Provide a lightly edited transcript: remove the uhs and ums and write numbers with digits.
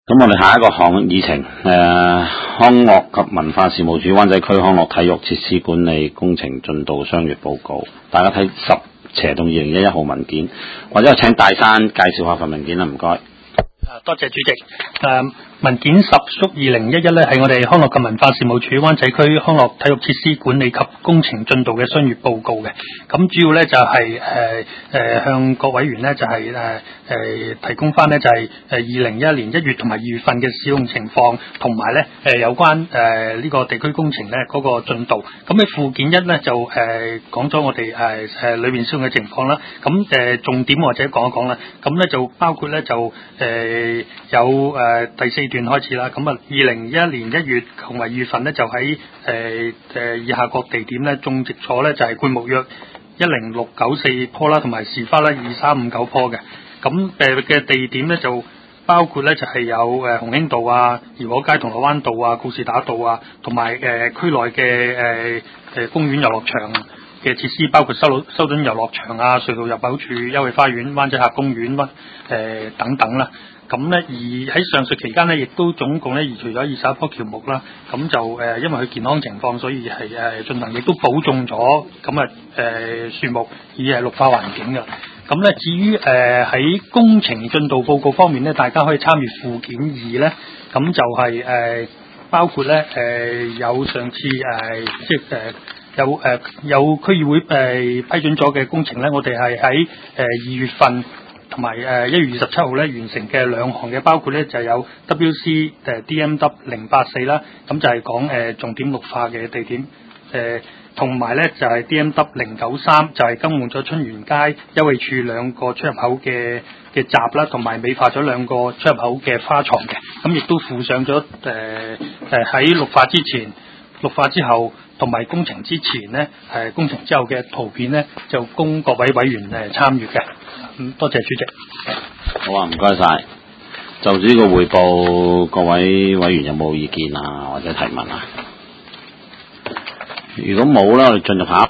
咁我哋下一個項議程，康樂及文化事務署灣仔區康樂體育設施管理工程進度雙月報告。大家睇10/2011號文件，或者我請大山介紹下份文件啦，唔該。 多謝主席。文件10/2011咧係我哋康樂及文化事務署灣仔區康樂體育設施管理及工程進度嘅雙月報告嘅。咁主要咧就係向各委員咧就係提供翻咧就係2011年1月同埋2月份嘅使用情況，同埋咧有關呢個地區工程咧嗰個進度。咁喺附件1咧就講咗我哋裏邊使用嘅情況啦。咁重點或者講一講啦。咁咧就包括咧就有第4段開始啦。咁啊2011年1月同埋2月份咧就喺以下各地點咧種植咗咧就係灌木約10694棵啦，同埋時花啦2359棵嘅。咁嘅地點咧就包括咧就係有鴻興道啊、怡和街、銅鑼灣道啊、告士打道啊，同埋區內嘅公園遊樂場嘅設施，包括修頓遊樂場啊、隧道入口處、優惠花園、灣仔峽公園等等啦。咁咧，而喺上述期間咧，亦都總共咧移除咗21棵喬木啦。咁就因為佢健康情況，所以係進行，亦都保種咗咁樹木，以綠化環境嘅。咁咧，至於喺工程進度報告方面咧，大家可以參與附件2咧。咁就係包括咧有上次即係有區議會批准咗嘅工程咧，我哋係喺2月份同埋1月27號咧完成嘅2項嘅，包括咧就有 WC DMW 084啦，咁就係講重點綠化嘅地點，同埋咧就係 DMW 093就係更換咗春園街優惠處2個出入口嘅閘啦，同埋美化咗2個出入口嘅花床嘅，咁亦都附上咗喺綠化之前、綠化之後同埋工程之前咧，工程之後嘅圖片咧，就供各位委員參與嘅。多謝主席。 好啊，唔該晒。就住呢個匯報，各位委員有冇意見啊，或者提問啊？如果冇啦，我哋進入下一